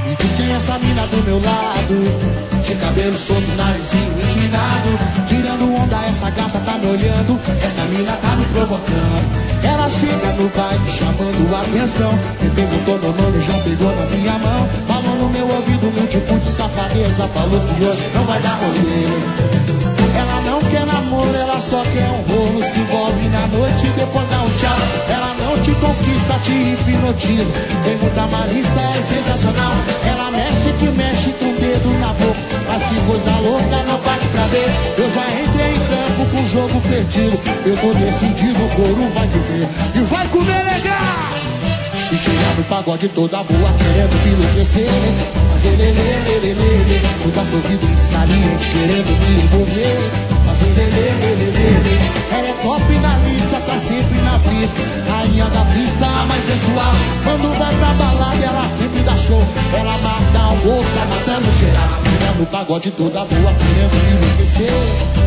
Me diz quem é essa mina do meu lado, de cabelo solto, narizinho inclinado. Tirando onda, essa gata tá me olhando, essa mina tá me provocando. Ela chega no baile chamando a atenção, me perguntou meu nome, já pegou na minha mão. Falou no meu ouvido um tipo de safadeza, falou que hoje não vai dar rolê. Ela não quer namoro, ela só quer um rolo. Se envolve na noite e depois dá um tchau. Ela não te conquista, te hipnotiza. Tem muita malícia, é sensacional. Ela mexe que mexe com o dedo na boca, mas que coisa louca, não pare pra ver. Eu já entrei em campo com o jogo perdido. Eu tô decidido, o couro vai comer. E vai comer legal! E chega no pagode toda boa, querendo me enlouquecer. Fazer lelê, toda sorridente, saliente, querendo me envolver. Fazer lelê. Ela é top na lista, tá sempre na pista. Rainha da pista, a mais sensual. Quando vai pra balada, ela sempre dá show. Ela mata a moça, matando geral. Chega no pagode toda boa, querendo me enlouquecer.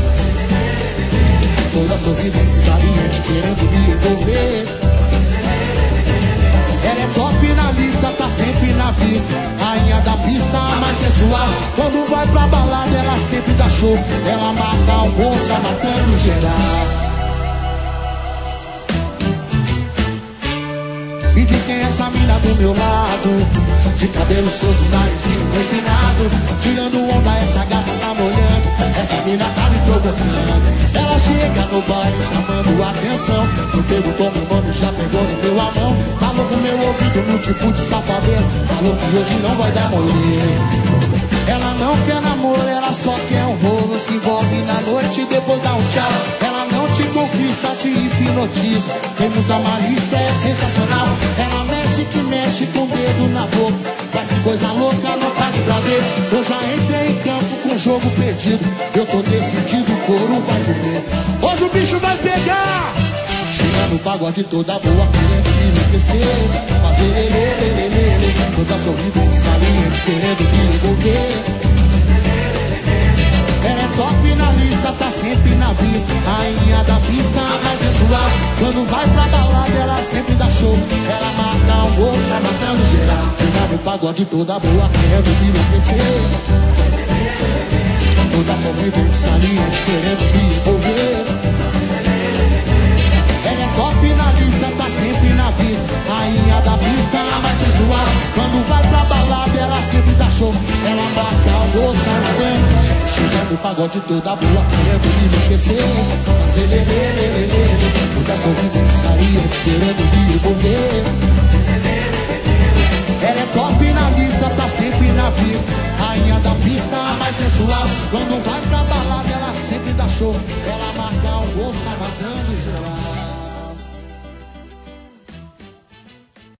Toda sorridente, saliente, querendo me envolver. Ela é top na lista, tá sempre na pista. Rainha da pista, a mais sensual. Quando vai pra balada, ela sempre dá show. Ela mata a moça, matando geral. Me diz quem é essa mina do meu lado, de cabelo solto, narizinho empinado. Tirando onda, essa gata tá molhando, essa mina tá me provocando. Ela chega no baile chamando a atenção, me perguntou meu nome, já pegou no meu a mão. Falou no meu ouvido no tipo de safadeza, falou que hoje não vai dar moleza. Ela não quer namoro, ela só quer um rolo. Se envolve na noite e depois dá um tchau. Ela não te conquista, te hipnotiza. Tem muita malícia, é sensacional. Ela mexe que mexe com o dedo na boca, mas que coisa louca, não pare pra ver. Eu já entrei em campo com o jogo perdido. Eu tô decidido, o couro vai comer. Hoje o bicho vai pegar. Chega no pagode toda boa, querendo me enlouquecer. Fazer lelê, toda sorridente, saliente, querendo me envolver. Ela é top na lista, tá sempre na vista. Rainha da pista, a mais sensual. Quando vai pra balada, ela sempre dá show. Ela mata a moça, matando geral. Chega no pagode toda boa, querendo me enlouquecer. Toda sorridente, saliente, querendo me envolver. Ela é top na lista, tá sempre na vista. Rainha da pista, a mais sensual. Quando vai pra balada, ela sempre dá show. Ela marca a moça na dentro. Chega no pagode toda boa, querendo me enlouquecer. Fazer lelê, toda sorridente, saliente, querendo me envolver. Ela é top na lista, tá sempre na pista. Rainha da pista, a mais sensual. Quando vai pra balada, ela sempre dá show. Ela marca a moça, matando geral.